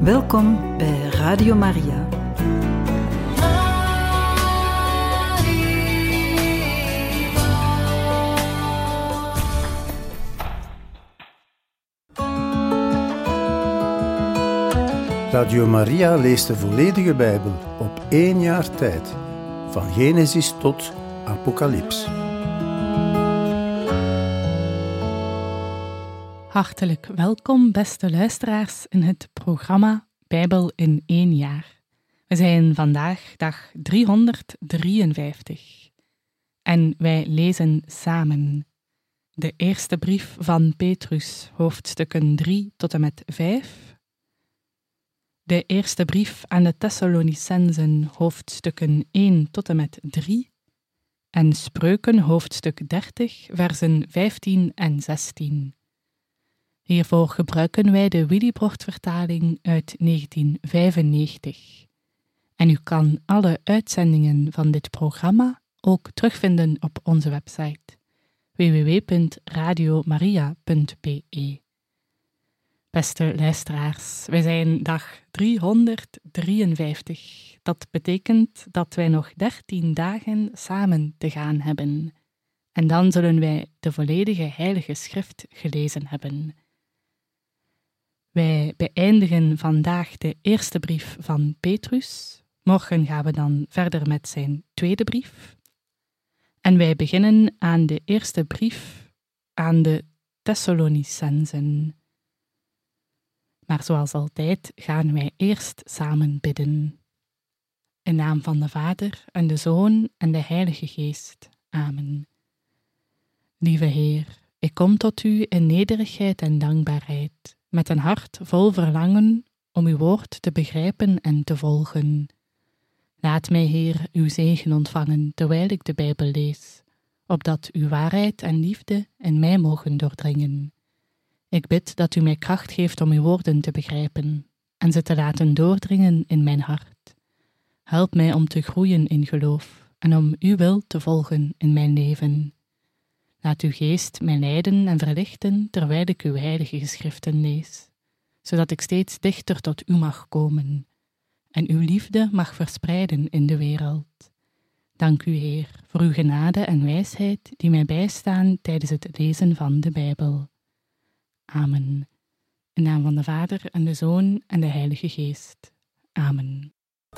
Welkom bij Radio Maria. Radio Maria leest de volledige Bijbel op 1 jaar tijd, van Genesis tot Apocalyps. Hartelijk welkom, beste luisteraars, in het programma Bijbel in 1 jaar. We zijn vandaag dag 353 en wij lezen samen de eerste brief van Petrus, hoofdstukken 3 tot en met 5, de eerste brief aan de Thessalonicenzen, hoofdstukken 1 tot en met 3 en Spreuken, hoofdstuk 30, versen 15 en 16. Hiervoor gebruiken wij de Willibrord-vertaling uit 1995. En u kan alle uitzendingen van dit programma ook terugvinden op onze website www.radiomaria.be. Beste luisteraars, wij zijn dag 353. Dat betekent dat wij nog 13 dagen samen te gaan hebben. En dan zullen wij de volledige Heilige Schrift gelezen hebben. Wij beëindigen vandaag de eerste brief van Petrus. Morgen gaan we dan verder met zijn tweede brief. En wij beginnen aan de eerste brief aan de Thessalonicenzen. Maar zoals altijd gaan wij eerst samen bidden. In naam van de Vader en de Zoon en de Heilige Geest. Amen. Lieve Heer, ik kom tot u in nederigheid en dankbaarheid, met een hart vol verlangen om uw woord te begrijpen en te volgen. Laat mij, Heer, uw zegen ontvangen terwijl ik de Bijbel lees, opdat uw waarheid en liefde in mij mogen doordringen. Ik bid dat u mij kracht geeft om uw woorden te begrijpen en ze te laten doordringen in mijn hart. Help mij om te groeien in geloof en om uw wil te volgen in mijn leven. Laat uw geest mij leiden en verlichten terwijl ik uw heilige geschriften lees, zodat ik steeds dichter tot u mag komen en uw liefde mag verspreiden in de wereld. Dank u, Heer, voor uw genade en wijsheid die mij bijstaan tijdens het lezen van de Bijbel. Amen. In naam van de Vader en de Zoon en de Heilige Geest. Amen.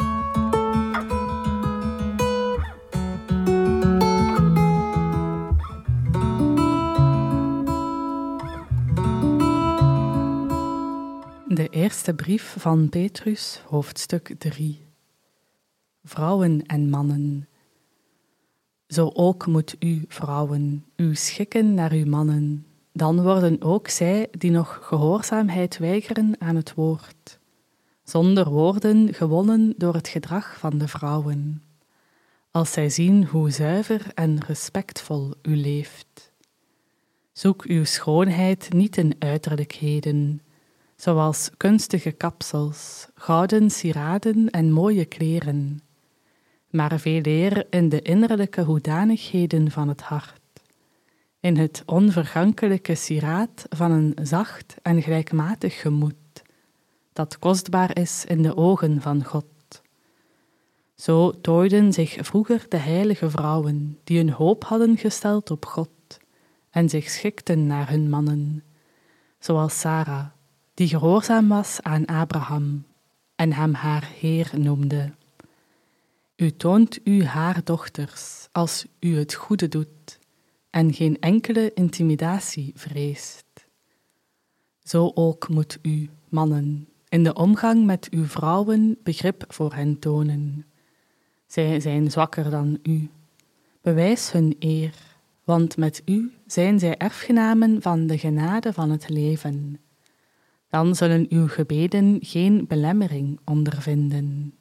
De eerste brief van Petrus, hoofdstuk 3. Vrouwen en mannen. Zo ook moet u, vrouwen, u schikken naar uw mannen. Dan worden ook zij die nog gehoorzaamheid weigeren aan het woord, zonder woorden gewonnen door het gedrag van de vrouwen, als zij zien hoe zuiver en respectvol u leeft. Zoek uw schoonheid niet in uiterlijkheden, zoals kunstige kapsels, gouden sieraden en mooie kleren, maar veeleer in de innerlijke hoedanigheden van het hart, in het onvergankelijke sieraad van een zacht en gelijkmatig gemoed, dat kostbaar is in de ogen van God. Zo tooiden zich vroeger de heilige vrouwen, die hun hoop hadden gesteld op God, en zich schikten naar hun mannen, zoals Sarah, die gehoorzaam was aan Abraham en hem haar Heer noemde. U toont u haar dochters als u het goede doet en geen enkele intimidatie vreest. Zo ook moet u, mannen, in de omgang met uw vrouwen begrip voor hen tonen. Zij zijn zwakker dan u. Bewijs hun eer, want met u zijn zij erfgenamen van de genade van het leven. Dan zullen uw gebeden geen belemmering ondervinden.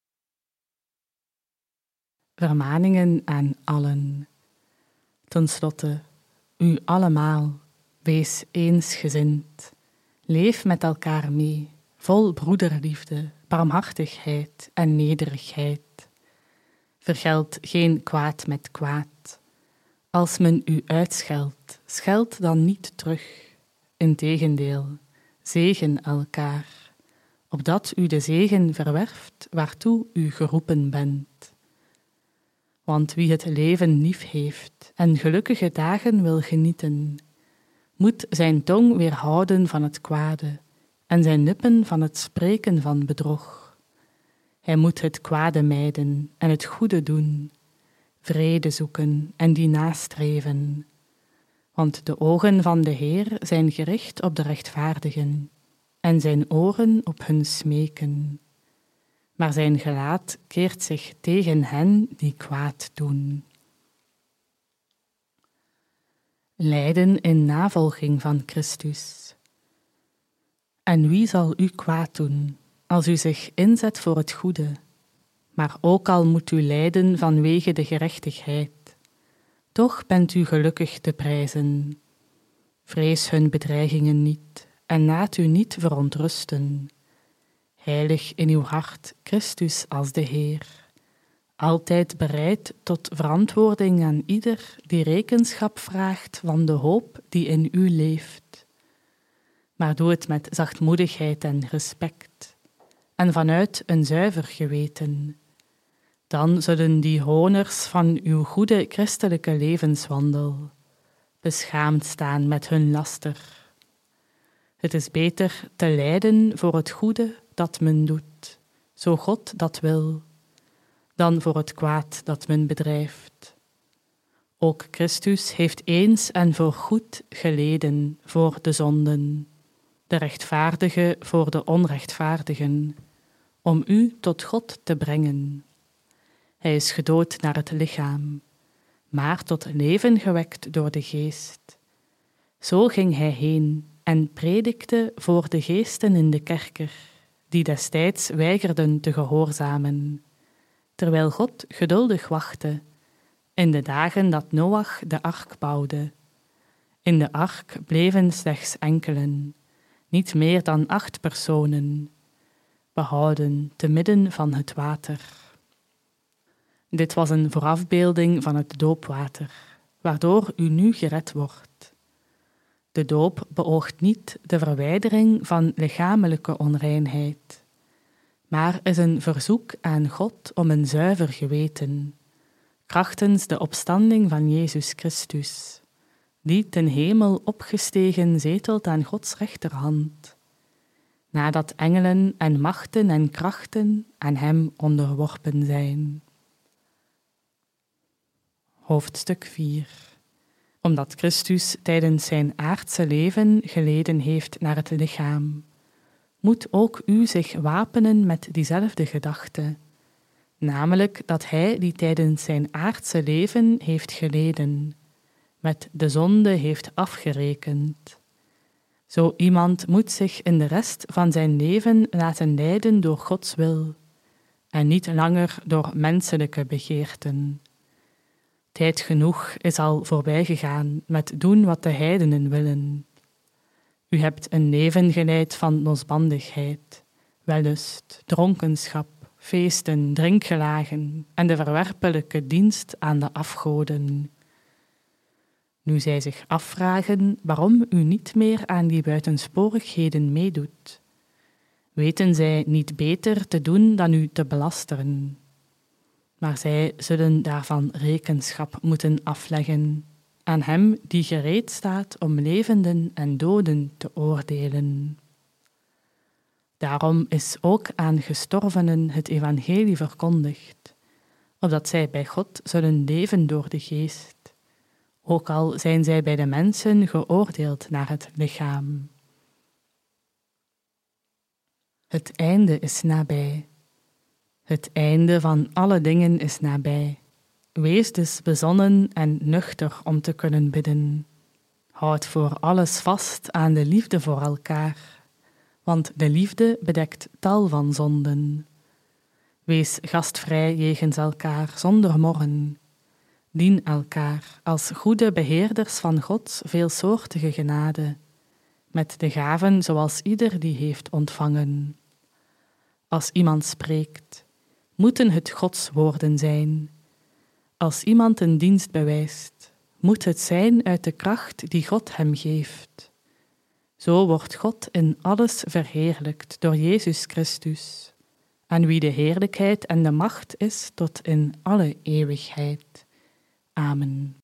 Vermaningen aan allen. Ten slotte, u allemaal, wees eensgezind. Leef met elkaar mee, vol broederliefde, barmhartigheid en nederigheid. Vergeld geen kwaad met kwaad. Als men u uitscheldt, scheld dan niet terug. Integendeel, zegen elkaar, opdat u de zegen verwerft waartoe u geroepen bent. Want wie het leven lief heeft en gelukkige dagen wil genieten, moet zijn tong weerhouden van het kwade en zijn lippen van het spreken van bedrog. Hij moet het kwade mijden en het goede doen, vrede zoeken en die nastreven. Want de ogen van de Heer zijn gericht op de rechtvaardigen en zijn oren op hun smeken. Maar zijn gelaat keert zich tegen hen die kwaad doen. Lijden in navolging van Christus. En wie zal u kwaad doen, als u zich inzet voor het goede? Maar ook al moet u lijden vanwege de gerechtigheid, toch bent u gelukkig te prijzen. Vrees hun bedreigingen niet en laat u niet verontrusten. Heilig in uw hart Christus als de Heer, altijd bereid tot verantwoording aan ieder die rekenschap vraagt van de hoop die in u leeft. Maar doe het met zachtmoedigheid en respect, en vanuit een zuiver geweten. Dan zullen die honers van uw goede christelijke levenswandel beschaamd staan met hun laster. Het is beter te lijden voor het goede dat men doet, zo God dat wil, dan voor het kwaad dat men bedrijft. Ook Christus heeft eens en voor goed geleden voor de zonden, de rechtvaardige voor de onrechtvaardigen, om u tot God te brengen. Hij is gedood naar het lichaam, maar tot leven gewekt door de geest. Zo ging hij heen en predikte voor de geesten in de kerker, die destijds weigerden te gehoorzamen, terwijl God geduldig wachtte, in de dagen dat Noach de ark bouwde. In de ark bleven slechts enkelen, niet meer dan 8 personen, behouden te midden van het water. Dit was een voorafbeelding van het doopwater, waardoor u nu gered wordt. De doop beoogt niet de verwijdering van lichamelijke onreinheid, maar is een verzoek aan God om een zuiver geweten, krachtens de opstanding van Jezus Christus, die ten hemel opgestegen zetelt aan Gods rechterhand, nadat engelen en machten en krachten aan hem onderworpen zijn. Hoofdstuk 4. Omdat Christus tijdens zijn aardse leven geleden heeft naar het lichaam, moet ook u zich wapenen met diezelfde gedachte, namelijk dat hij die tijdens zijn aardse leven heeft geleden, met de zonde heeft afgerekend. Zo iemand moet zich in de rest van zijn leven laten leiden door Gods wil, en niet langer door menselijke begeerten. Tijd genoeg is al voorbijgegaan met doen wat de heidenen willen. U hebt een leven geleid van losbandigheid, wellust, dronkenschap, feesten, drinkgelagen en de verwerpelijke dienst aan de afgoden. Nu zij zich afvragen waarom u niet meer aan die buitensporigheden meedoet, weten zij niet beter te doen dan u te belasteren. Maar zij zullen daarvan rekenschap moeten afleggen aan hem die gereed staat om levenden en doden te oordelen. Daarom is ook aan gestorvenen het evangelie verkondigd, opdat zij bij God zullen leven door de geest, ook al zijn zij bij de mensen geoordeeld naar het lichaam. Het einde is nabij. Het einde van alle dingen is nabij. Wees dus bezonnen en nuchter om te kunnen bidden. Houd voor alles vast aan de liefde voor elkaar, want de liefde bedekt tal van zonden. Wees gastvrij jegens elkaar zonder morren. Dien elkaar als goede beheerders van Gods veelsoortige genade, met de gaven zoals ieder die heeft ontvangen. Als iemand spreekt, moeten het Gods woorden zijn. Als iemand een dienst bewijst, moet het zijn uit de kracht die God hem geeft. Zo wordt God in alles verheerlijkt door Jezus Christus, aan wie de heerlijkheid en de macht is tot in alle eeuwigheid. Amen.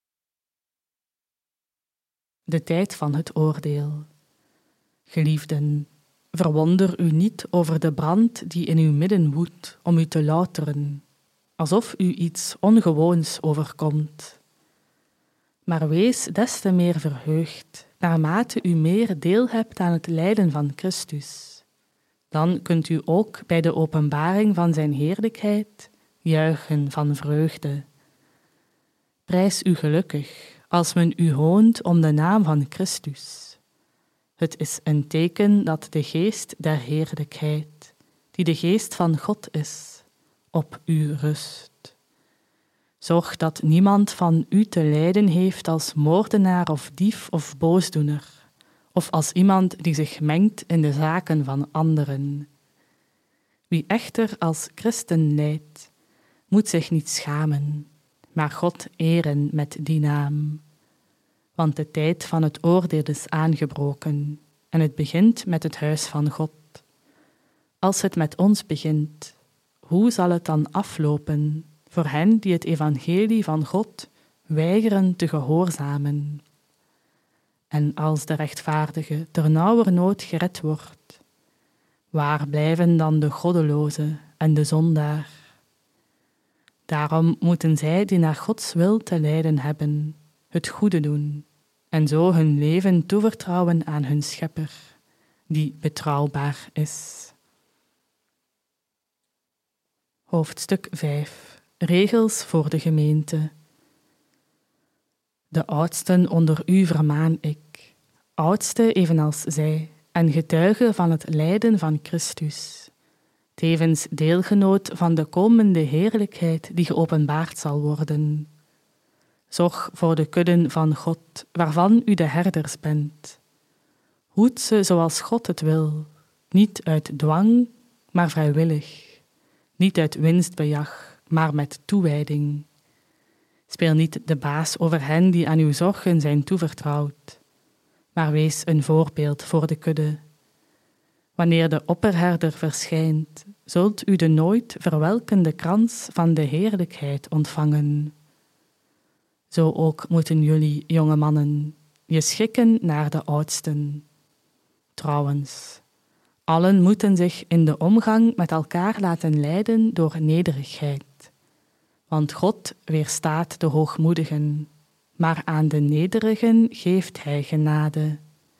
De tijd van het oordeel. Geliefden, verwonder u niet over de brand die in uw midden woedt om u te louteren, alsof u iets ongewoons overkomt. Maar wees des te meer verheugd, naarmate u meer deel hebt aan het lijden van Christus. Dan kunt u ook bij de openbaring van zijn heerlijkheid juichen van vreugde. Prijs u gelukkig, als men u hoont om de naam van Christus. Het is een teken dat de geest der heerlijkheid, die de geest van God is, op u rust. Zorg dat niemand van u te lijden heeft als moordenaar of dief of boosdoener, of als iemand die zich mengt in de zaken van anderen. Wie echter als christen lijdt, moet zich niet schamen, maar God eren met die naam. Want de tijd van het oordeel is aangebroken en het begint met het huis van God. Als het met ons begint, hoe zal het dan aflopen voor hen die het evangelie van God weigeren te gehoorzamen? En als de rechtvaardige ternauwernood gered wordt, waar blijven dan de goddeloze en de zondaar? Daarom moeten zij die naar Gods wil te lijden hebben, het goede doen en zo hun leven toevertrouwen aan hun Schepper, die betrouwbaar is. Hoofdstuk 5. Regels voor de gemeente. De oudsten onder u vermaan ik, oudste evenals zij, en getuige van het lijden van Christus, tevens deelgenoot van de komende heerlijkheid die geopenbaard zal worden. Zorg voor de kudden van God, waarvan u de herders bent. Hoed ze zoals God het wil, niet uit dwang, maar vrijwillig, niet uit winstbejag, maar met toewijding. Speel niet de baas over hen die aan uw zorgen zijn toevertrouwd, maar wees een voorbeeld voor de kudde. Wanneer de opperherder verschijnt, zult u de nooit verwelkende krans van de heerlijkheid ontvangen. Zo ook moeten jullie, jonge mannen, je schikken naar de oudsten. Trouwens, allen moeten zich in de omgang met elkaar laten leiden door nederigheid. Want God weerstaat de hoogmoedigen, maar aan de nederigen geeft hij genade.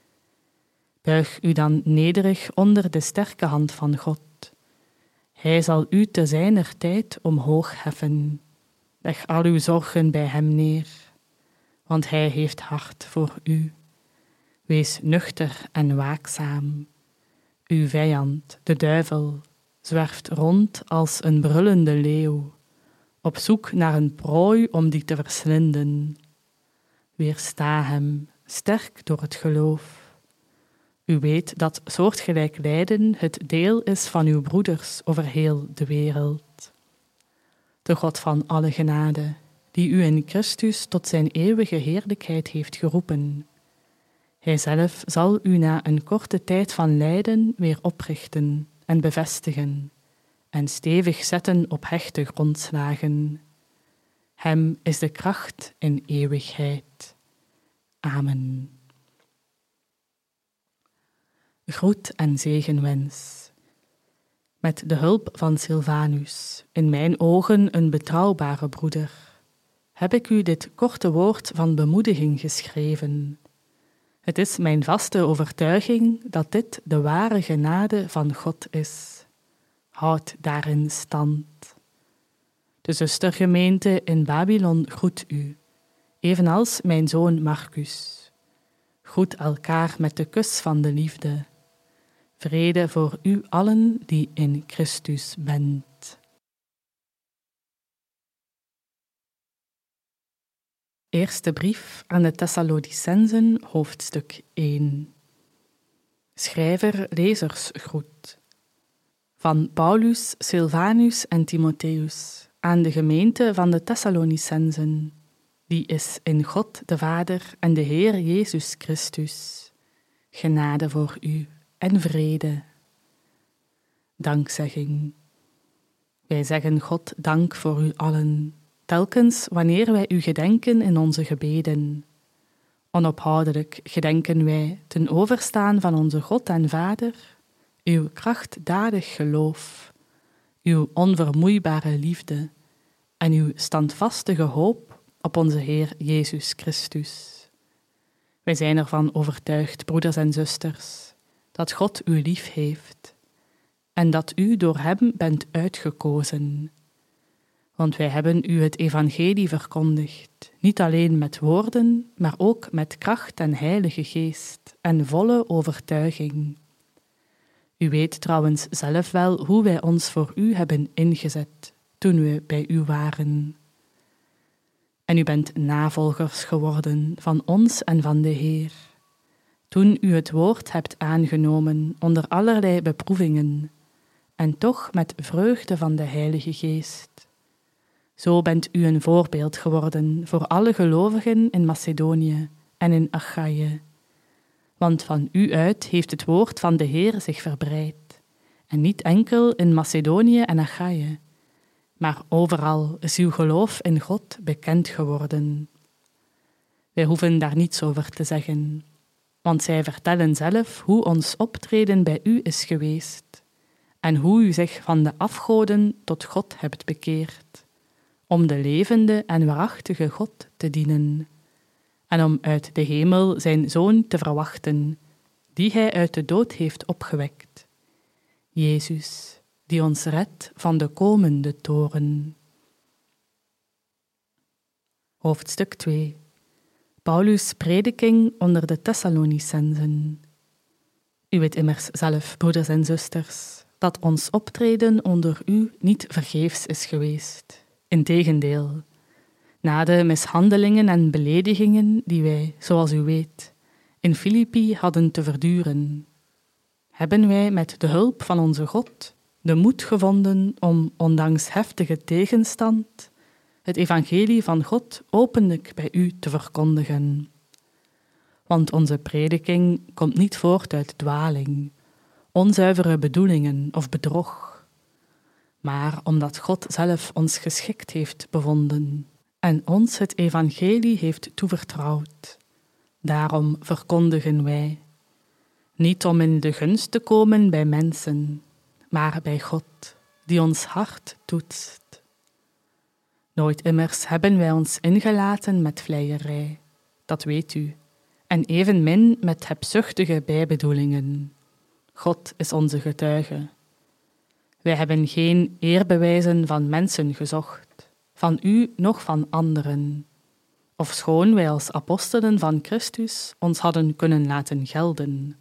Buig u dan nederig onder de sterke hand van God. Hij zal u te zijner tijd omhoog heffen. Leg al uw zorgen bij hem neer, want hij heeft hart voor u. Wees nuchter en waakzaam. Uw vijand, de duivel, zwerft rond als een brullende leeuw, op zoek naar een prooi om die te verslinden. Weersta hem, sterk door het geloof. U weet dat soortgelijk lijden het deel is van uw broeders over heel de wereld. De God van alle genade, die u in Christus tot zijn eeuwige heerlijkheid heeft geroepen. Hij zelf zal u na een korte tijd van lijden weer oprichten en bevestigen en stevig zetten op hechte grondslagen. Hem is de kracht in eeuwigheid. Amen. Groet en zegenwens. Met de hulp van Silvanus, in mijn ogen een betrouwbare broeder, heb ik u dit korte woord van bemoediging geschreven. Het is mijn vaste overtuiging dat dit de ware genade van God is. Houd daarin stand. De zustergemeente in Babylon groet u, evenals mijn zoon Marcus. Groet elkaar met de kus van de liefde. Vrede voor u allen die in Christus bent. Eerste brief aan de Thessalonicenzen, hoofdstuk 1. Schrijver lezersgroet. Van Paulus, Silvanus en Timotheus aan de gemeente van de Thessalonicenzen, die is in God de Vader en de Heer Jezus Christus. genade voor u en vrede. Dankzegging. Wij zeggen God dank voor u allen, telkens wanneer wij u gedenken in onze gebeden. Onophoudelijk gedenken wij ten overstaan van onze God en Vader, uw krachtdadig geloof, uw onvermoeibare liefde en uw standvastige hoop op onze Heer Jezus Christus. Wij zijn ervan overtuigd, broeders en zusters, dat God u lief heeft en dat u door hem bent uitgekozen. Want wij hebben u het evangelie verkondigd, niet alleen met woorden, maar ook met kracht en heilige geest en volle overtuiging. U weet trouwens zelf wel hoe wij ons voor u hebben ingezet toen we bij u waren. En u bent navolgers geworden van ons en van de Heer. Toen u het woord hebt aangenomen onder allerlei beproevingen, en toch met vreugde van de Heilige Geest. Zo bent u een voorbeeld geworden voor alle gelovigen in Macedonië en in Achaïe. Want van u uit heeft het woord van de Heer zich verbreid, en niet enkel in Macedonië en Achaïe, maar overal is uw geloof in God bekend geworden. Wij hoeven daar niets over te zeggen, want zij vertellen zelf hoe ons optreden bij u is geweest en hoe u zich van de afgoden tot God hebt bekeerd, om de levende en waarachtige God te dienen en om uit de hemel zijn Zoon te verwachten, die hij uit de dood heeft opgewekt, Jezus, die ons redt van de komende toorn. Hoofdstuk 2. Paulus' prediking onder de Thessalonicenzen. U weet immers zelf, broeders en zusters, dat ons optreden onder u niet vergeefs is geweest. Integendeel, na de mishandelingen en beledigingen die wij, zoals u weet, in Filippi hadden te verduren, hebben wij met de hulp van onze God de moed gevonden om, ondanks heftige tegenstand, het evangelie van God openlijk bij u te verkondigen. Want onze prediking komt niet voort uit dwaling, onzuivere bedoelingen of bedrog, maar omdat God zelf ons geschikt heeft bevonden en ons het evangelie heeft toevertrouwd. Daarom verkondigen wij, niet om in de gunst te komen bij mensen, maar bij God, die ons hart toetst. Nooit immers hebben wij ons ingelaten met vleierij, dat weet u, en evenmin met hebzuchtige bijbedoelingen. God is onze getuige. Wij hebben geen eerbewijzen van mensen gezocht, van u noch van anderen, ofschoon wij als apostelen van Christus ons hadden kunnen laten gelden.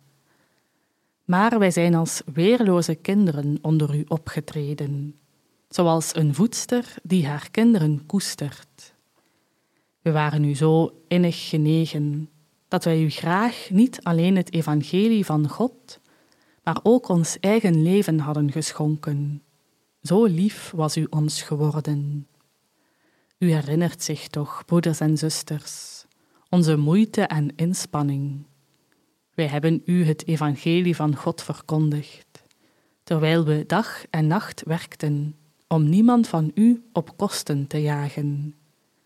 Maar wij zijn als weerloze kinderen onder u opgetreden, zoals een voedster die haar kinderen koestert. We waren u zo innig genegen, dat wij u graag niet alleen het evangelie van God, maar ook ons eigen leven hadden geschonken. Zo lief was u ons geworden. U herinnert zich toch, broeders en zusters, onze moeite en inspanning. Wij hebben u het evangelie van God verkondigd, terwijl we dag en nacht werkten, om niemand van u op kosten te jagen.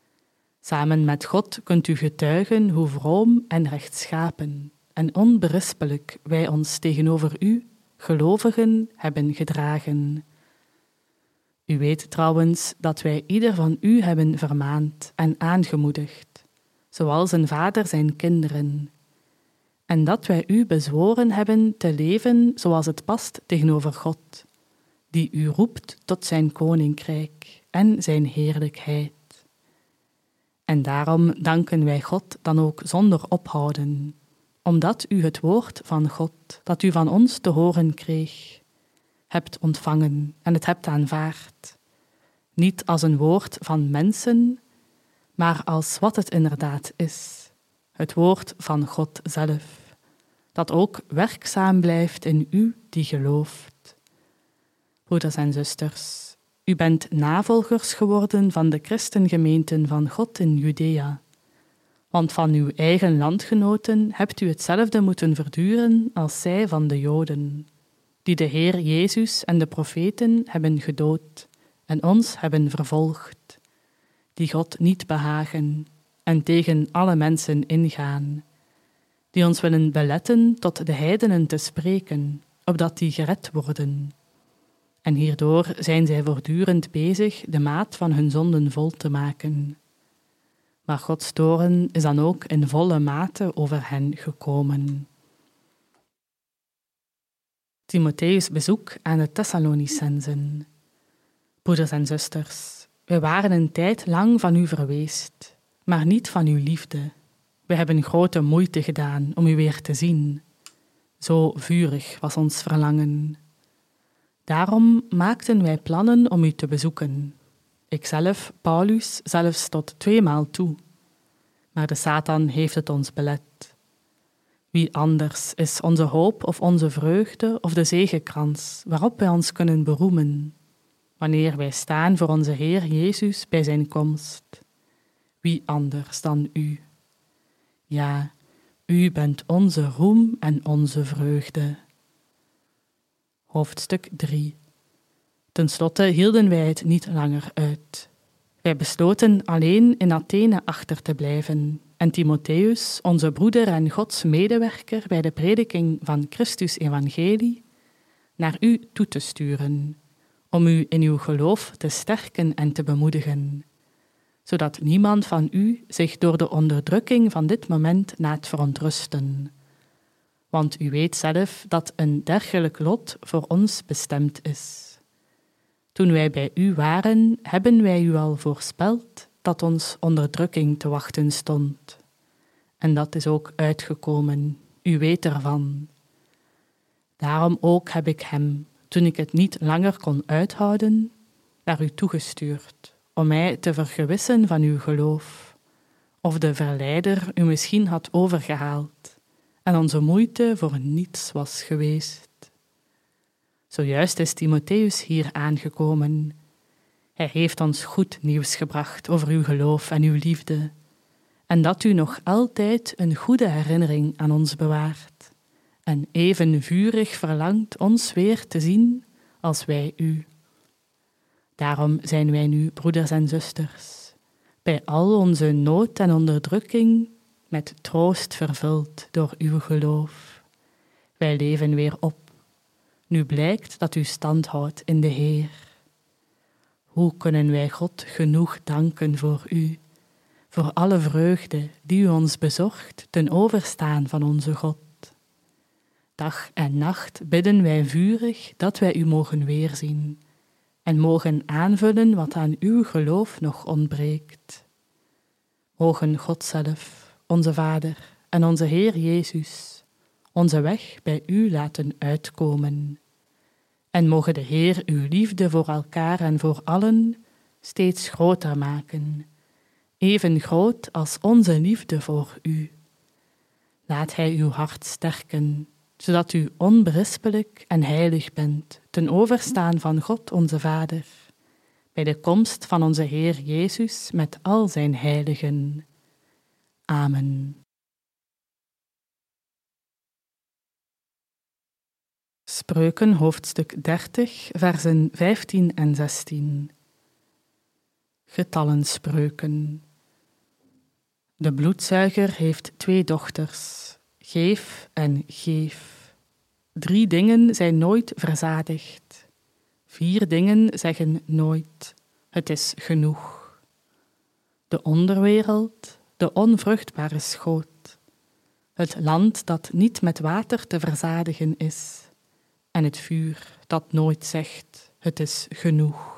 Samen met God kunt u getuigen hoe vroom en rechtschapen en onberispelijk wij ons tegenover u, gelovigen, hebben gedragen. U weet trouwens dat wij ieder van u hebben vermaand en aangemoedigd, zoals een vader zijn kinderen, en dat wij u bezworen hebben te leven zoals het past tegenover God, die u roept tot zijn koninkrijk en zijn heerlijkheid. En daarom danken wij God dan ook zonder ophouden, omdat u het woord van God, dat u van ons te horen kreeg, hebt ontvangen en het hebt aanvaard, niet als een woord van mensen, maar als wat het inderdaad is, het woord van God zelf, dat ook werkzaam blijft in u die gelooft. Broeders en zusters, u bent navolgers geworden van de christengemeenten van God in Judea, Want van uw eigen landgenoten hebt u hetzelfde moeten verduren als zij van de Joden, die de Heer Jezus en de profeten hebben gedood en ons hebben vervolgd, die God niet behagen en tegen alle mensen ingaan, die ons willen beletten tot de heidenen te spreken, opdat die gered worden. En hierdoor zijn zij voortdurend bezig de maat van hun zonden vol te maken. Maar Gods toorn is dan ook in volle mate over hen gekomen. Timotheus' bezoek aan de Thessalonicenzen. Broeders en zusters, wij waren een tijd lang van u verweest, maar niet van uw liefde. We hebben grote moeite gedaan om u weer te zien. Zo vurig was ons verlangen. Daarom maakten wij plannen om u te bezoeken. Ikzelf, Paulus, zelfs tot 2 maal toe. Maar de Satan heeft het ons belet. Wie anders is onze hoop of onze vreugde of de zegekrans waarop wij ons kunnen beroemen, wanneer wij staan voor onze Heer Jezus bij zijn komst? Wie anders dan u? Ja, u bent onze roem en onze vreugde. Hoofdstuk 3. Ten slotte hielden wij het niet langer uit. Wij besloten alleen in Athene achter te blijven en Timotheus, onze broeder en Gods medewerker bij de prediking van Christus evangelie, naar u toe te sturen, om u in uw geloof te sterken en te bemoedigen, zodat niemand van u zich door de onderdrukking van dit moment laat verontrusten. Want u weet zelf dat een dergelijk lot voor ons bestemd is. Toen wij bij u waren, hebben wij u al voorspeld dat ons onderdrukking te wachten stond. En dat is ook uitgekomen, u weet ervan. Daarom ook heb ik hem, toen ik het niet langer kon uithouden, naar u toegestuurd, om mij te vergewissen van uw geloof, of de verleider u misschien had overgehaald en onze moeite voor niets was geweest. Zojuist is Timotheus hier aangekomen. Hij heeft ons goed nieuws gebracht over uw geloof en uw liefde, en dat u nog altijd een goede herinnering aan ons bewaart, en even vurig verlangt ons weer te zien als wij u. Daarom zijn wij nu, broeders en zusters, bij al onze nood en onderdrukking met troost vervuld door uw geloof. Wij leven weer op. Nu blijkt dat u stand houdt in de Heer. Hoe kunnen wij God genoeg danken voor u, voor alle vreugde die u ons bezorgt ten overstaan van onze God? Dag en nacht bidden wij vurig dat wij u mogen weerzien en mogen aanvullen wat aan uw geloof nog ontbreekt. Mogen God zelf, onze Vader en onze Heer Jezus, onze weg bij u laten uitkomen. En mogen de Heer uw liefde voor elkaar en voor allen steeds groter maken, even groot als onze liefde voor u. Laat Hij uw hart sterken, zodat u onberispelijk en heilig bent, ten overstaan van God onze Vader, bij de komst van onze Heer Jezus met al zijn heiligen. Amen. Spreuken, hoofdstuk 30, versen 15 en 16. Getallenspreuken. De bloedzuiger heeft 2 dochters, Geef en Geef. 3 dingen zijn nooit verzadigd. 4 dingen zeggen nooit, het is genoeg. De onderwereld, de onvruchtbare schoot. Het land dat niet met water te verzadigen is. En het vuur dat nooit zegt, het is genoeg.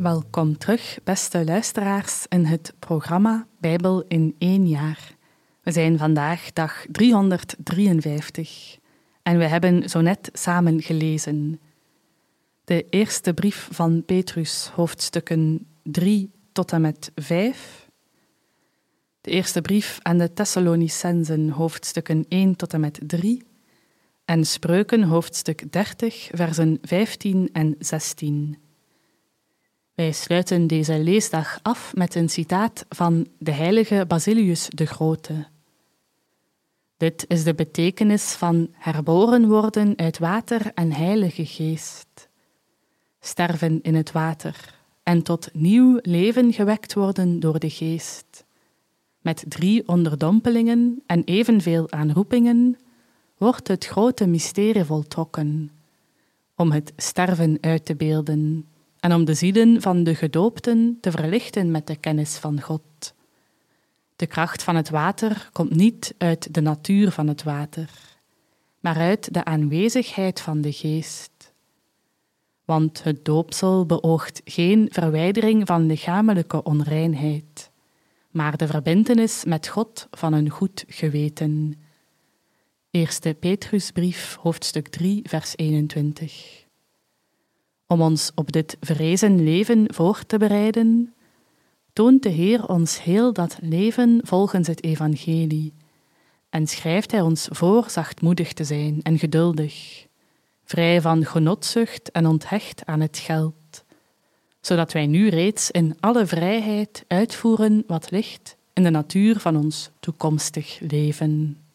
Welkom terug, beste luisteraars, in het programma Bijbel in 1 jaar. We zijn vandaag dag 353 en we hebben zo net samen gelezen. De eerste brief van Petrus, hoofdstukken 3 tot en met 5. De eerste brief aan de Thessalonicenzen, hoofdstukken 1 tot en met 3. En Spreuken, hoofdstuk 30, versen 15 en 16. Wij sluiten deze leesdag af met een citaat van de heilige Basilius de Grote. Dit is de betekenis van herboren worden uit water en heilige geest. Sterven in het water en tot nieuw leven gewekt worden door de geest. Met 3 onderdompelingen en evenveel aanroepingen wordt het grote mysterie voltrokken, om het sterven uit te beelden en om de zielen van de gedoopten te verlichten met de kennis van God. De kracht van het water komt niet uit de natuur van het water, maar uit de aanwezigheid van de geest. Want het doopsel beoogt geen verwijdering van lichamelijke onreinheid, maar de verbintenis met God van een goed geweten. Eerste Petrusbrief, hoofdstuk 3, vers 21. Om ons op dit verrezen leven voor te bereiden, toont de Heer ons heel dat leven volgens het evangelie en schrijft Hij ons voor zachtmoedig te zijn en geduldig, vrij van genotzucht en onthecht aan het geld, zodat wij nu reeds in alle vrijheid uitvoeren wat ligt in de natuur van ons toekomstig leven.